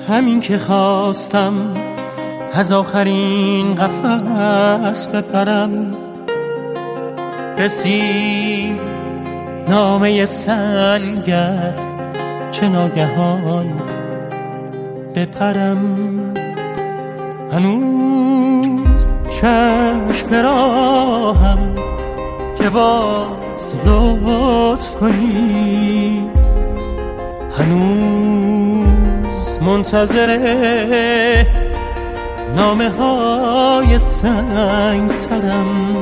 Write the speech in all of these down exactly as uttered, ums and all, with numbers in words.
همین که خواستم از آخرین قفس بپرم، رسید نامه سنگت چه ناگهان بپرم. هنوز چشم به راهم که باز لطف کنی، هنوز منتظر نامه های سنگ ترم.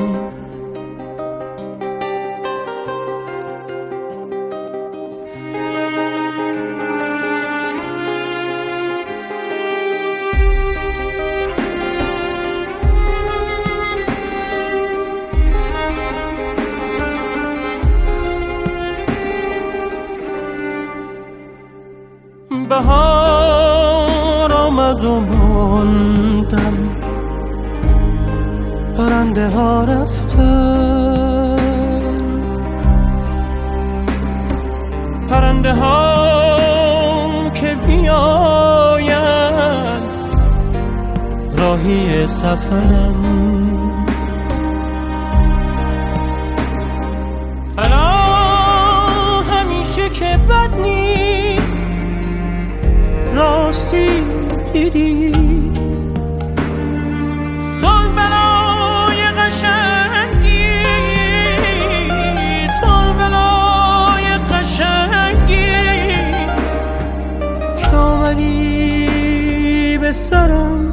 بهار آمد و ماندم، پرنده ها رفتن، پرنده ها که بیاین راهی سفرم. الان همیشه که بد نیست، راستی دیدی تول بلای قشنگی، تول بلای قشنگی که آمدی به سرم.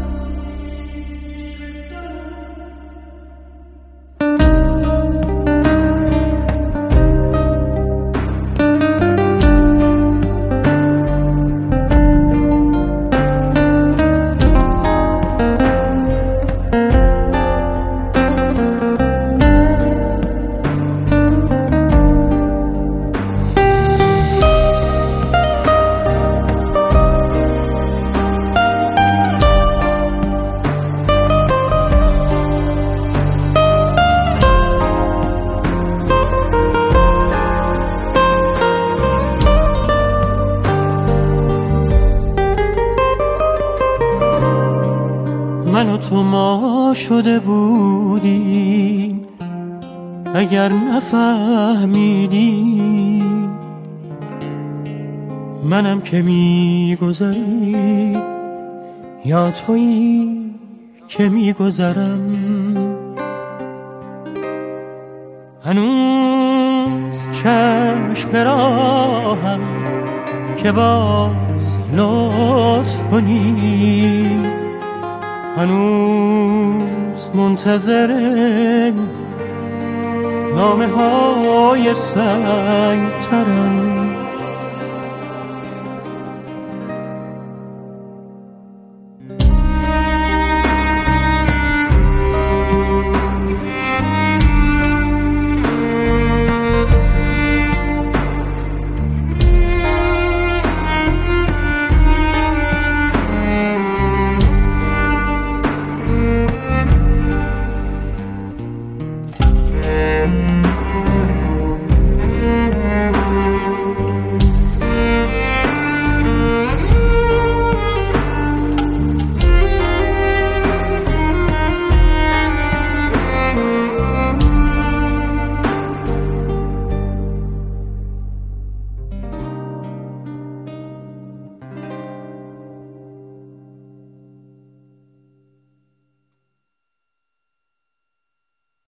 من و تو ما شده بودیم اگر نفهمیدی، منم که میگذری یا تویی که میگذرم. هنوز چشم به راهم که باز لطف کنی، هنوز منتظر نامه های سنگ ترم. Mm-hmm.